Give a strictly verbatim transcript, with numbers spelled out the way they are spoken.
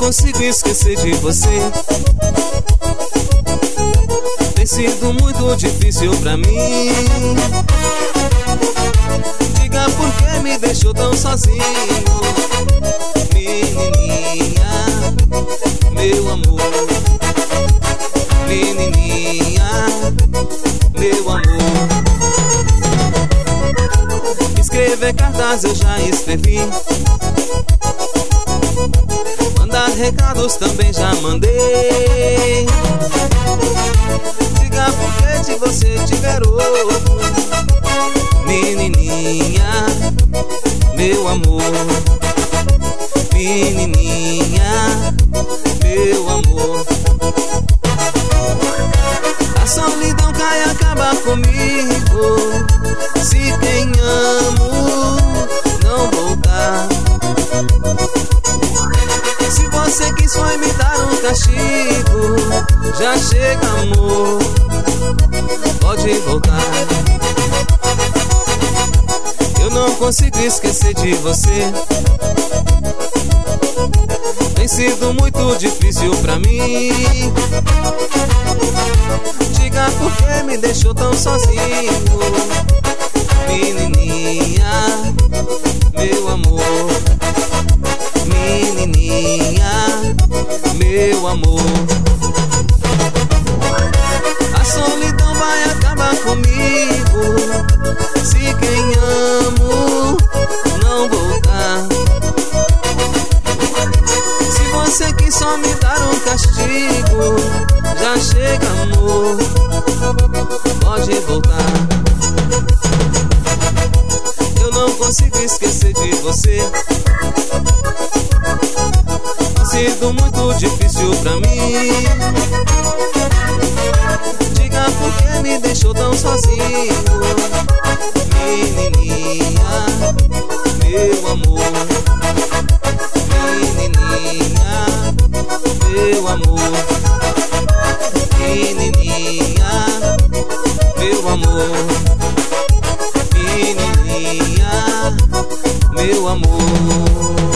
consigo esquecer de você. Tem sido muito difícil pra mim. Diga por que me deixou tão sozinho. Menininha, meu amor. Menininha, meu amor. Escrever cartas eu já escrevi. Mandar recados também já mandei. Diga por que de você tiver outro. Menininha, meu amor. Menininha, meu amor. A solidão cai e acaba comigo. Se quem amo não voltar. Se você quis foi me dar um castigo, já chega, amor, pode voltar. Eu não consigo esquecer de você. Tem sido muito difícil pra mim. Diga por que me deixou tão sozinho. Menininha, meu amor. Menininha, meu amor. A solidão vai acabar comigo. Se quem amo não voltar. Se você quis só me dar um castigo, já chega, amor, pode voltar. Eu não consigo esquecer de você. Tem sido muito difícil pra mim. Diga por que me deixou tão sozinho. Menininha, meu amor. Menininha, meu amor. Menininha, meu amor. Menininha, meu amor.